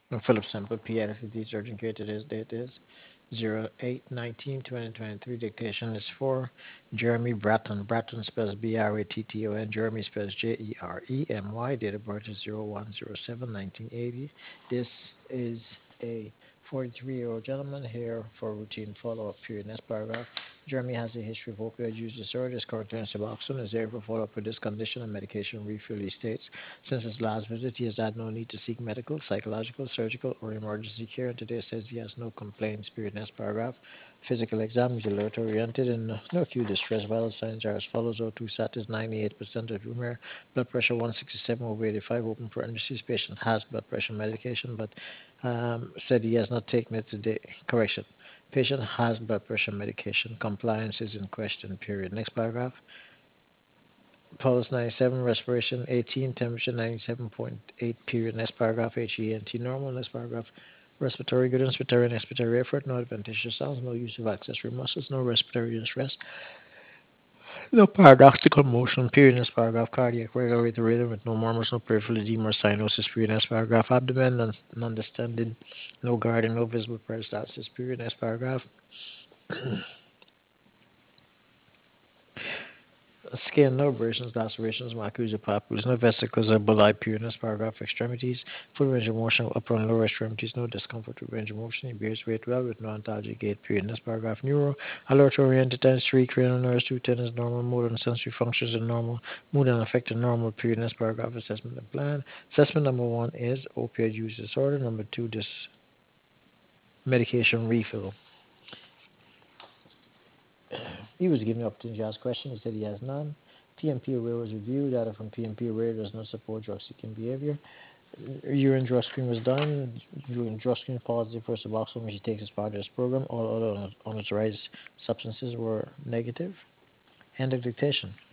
Philip Semple, PhD surgeon. Today's date is 08/19/2023. Dictation is for Jeremy Bratton. Bratton spells Bratton. Jeremy spells Jeremy. Date of birth is 01/07/1980. This is a 43-year-old gentleman here for routine follow-up period. Next paragraph. Jeremy has a history of opioid use disorder. Is currently on Suboxone. Is there for follow-up for this condition and medication refill. He states, since his last visit, he has had no need to seek medical, psychological, surgical, or emergency care. And today says he has no complaints. Period. Next paragraph. Physical exam is alert oriented and no acute distress. Vital signs are as follows: O2 sat is 98% of humor, blood pressure 167 over 85. Open parentheses. Patient has blood pressure medication, but said he has not taken it today. Correction. Patient has blood pressure medication. Compliance is in question. Period. Next paragraph. Pulse 97, respiration 18, temperature 97.8, period. Next paragraph, HENT normal. Next paragraph, respiratory good, inspiratory and expiratory effort, no adventitious sounds, no use of accessory muscles, no respiratory distress, no paradoxical motion, period. Next paragraph, cardiac regulatory rhythm with no murmurs, no peripheral edema or cyanosis, period. Next paragraph, abdomen, non-distended, no guarding, no visible peristalsis, period. Next paragraph, skin, no abrasions, lacerations, maculae, or papules, no vesicles or bulli, pureness, paragraph, extremities, full range of motion, upper and lower extremities, no discomfort with range of motion, he bears weight well with no ontology gait, pureness, paragraph, neuro, alert oriented, tense, 3, cranial nerves, 2, tennis, normal, motor and sensory functions are normal, mood and affected normal, pureness, paragraph, assessment and plan. Assessment number 1 is opioid use disorder, number 2, this medication refill. He was given the opportunity to ask questions. He said he has none. PMP Aware was reviewed. Data from PMP Aware does not support drug seeking behavior. Urine drug screen was done. Urine drug screen positive for Suboxone, which he takes as part of this program. All other unauthorized substances were negative. End of dictation.